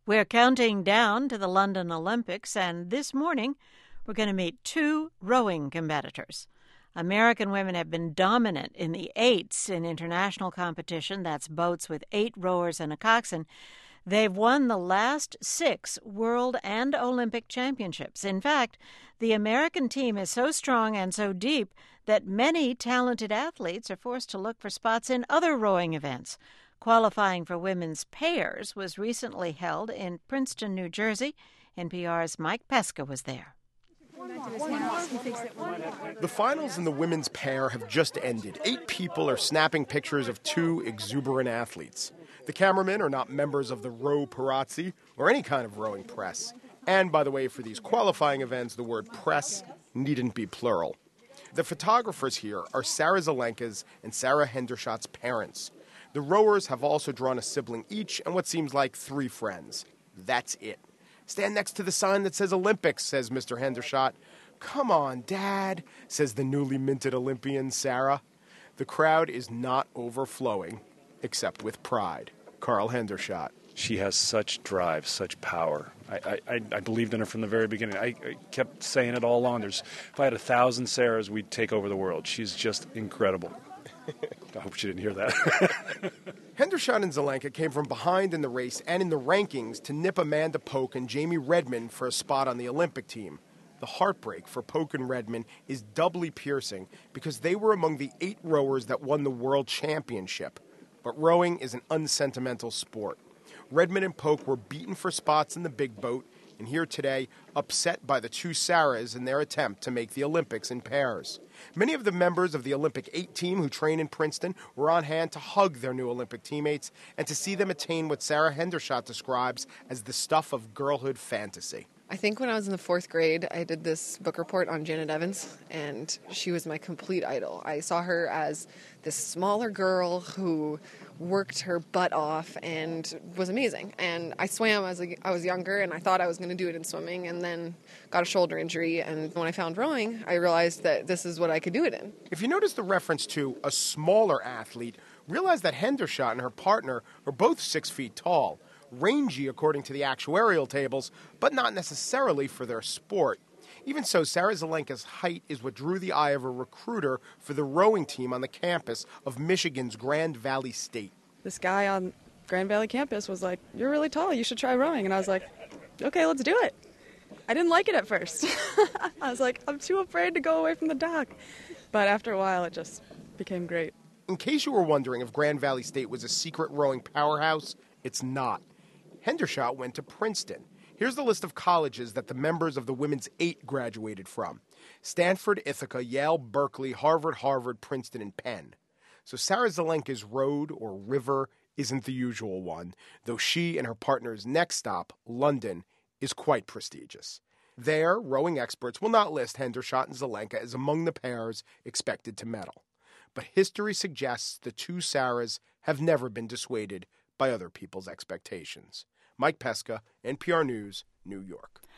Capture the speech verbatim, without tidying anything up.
We're counting down to the London Olympics, and this morning we're going to meet two rowing competitors. American women have been dominant in the eights in international competition. That's boats with eight rowers and a coxswain. They've won the last six world and Olympic championships. In fact, the American team is so strong and so deep that many talented athletes are forced to look for spots in other rowing events. Qualifying for women's pairs was recently held in Princeton, New Jersey. N P R's Mike Pesca was there. The finals in the women's pair have just ended. Eight people are snapping pictures of two exuberant athletes. The cameramen are not members of the row paparazzi or any kind of rowing press. And, by the way, for these qualifying events, the word press needn't be plural. The photographers here are Sarah Zelenka's and Sarah Hendershot's parents. The rowers have also drawn a sibling each and what seems like three friends. That's it. Stand next to the sign that says Olympics, says Mister Hendershot. Come on, Dad, says the newly minted Olympian, Sarah. The crowd is not overflowing, except with pride. Carl Hendershot. She has such drive, such power. I, I, I believed in her from the very beginning. I, I kept saying it all along. There's, if I had a thousand Sarahs, we'd take over the world. She's just incredible. I hope she didn't hear that. Hendershot and Zelenka came from behind in the race and in the rankings to nip Amanda Poke and Jamie Redmond for a spot on the Olympic team. The heartbreak for Poke and Redmond is doubly piercing because they were among the eight rowers that won the world championship. But rowing is an unsentimental sport. Redmond and Poke were beaten for spots in the big boat, and here today, upset by the two Sarahs in their attempt to make the Olympics in pairs. Many of the members of the Olympic eight team who train in Princeton were on hand to hug their new Olympic teammates and to see them attain what Sarah Hendershot describes as the stuff of girlhood fantasy. I think when I was in the fourth grade, I did this book report on Janet Evans, and she was my complete idol. I saw her as this smaller girl who worked her butt off and was amazing. And I swam as I was younger, and I thought I was going to do it in swimming, and then got a shoulder injury. And when I found rowing, I realized that this is what I could do it in. If you notice the reference to a smaller athlete, realize that Hendershot and her partner are both six feet tall. Rangy according to the actuarial tables, but not necessarily for their sport. Even so, Sarah Zelenka's height is what drew the eye of a recruiter for the rowing team on the campus of Michigan's Grand Valley State. This guy on Grand Valley campus was like, "You're really tall, you should try rowing." And I was like, okay, let's do it. I didn't like it at first. I was like, I'm too afraid to go away from the dock. But after a while, it just became great. In case you were wondering if Grand Valley State was a secret rowing powerhouse, it's not. Hendershot went to Princeton. Here's the list of colleges that the members of the women's eight graduated from: Stanford, Ithaca, Yale, Berkeley, Harvard, Harvard, Princeton, and Penn. So Sarah Zelenka's road or river isn't the usual one, though she and her partner's next stop, London, is quite prestigious. There, rowing experts will not list Hendershot and Zelenka as among the pairs expected to medal. But history suggests the two Sarahs have never been dissuaded by other people's expectations. Mike Pesca, N P R News, New York.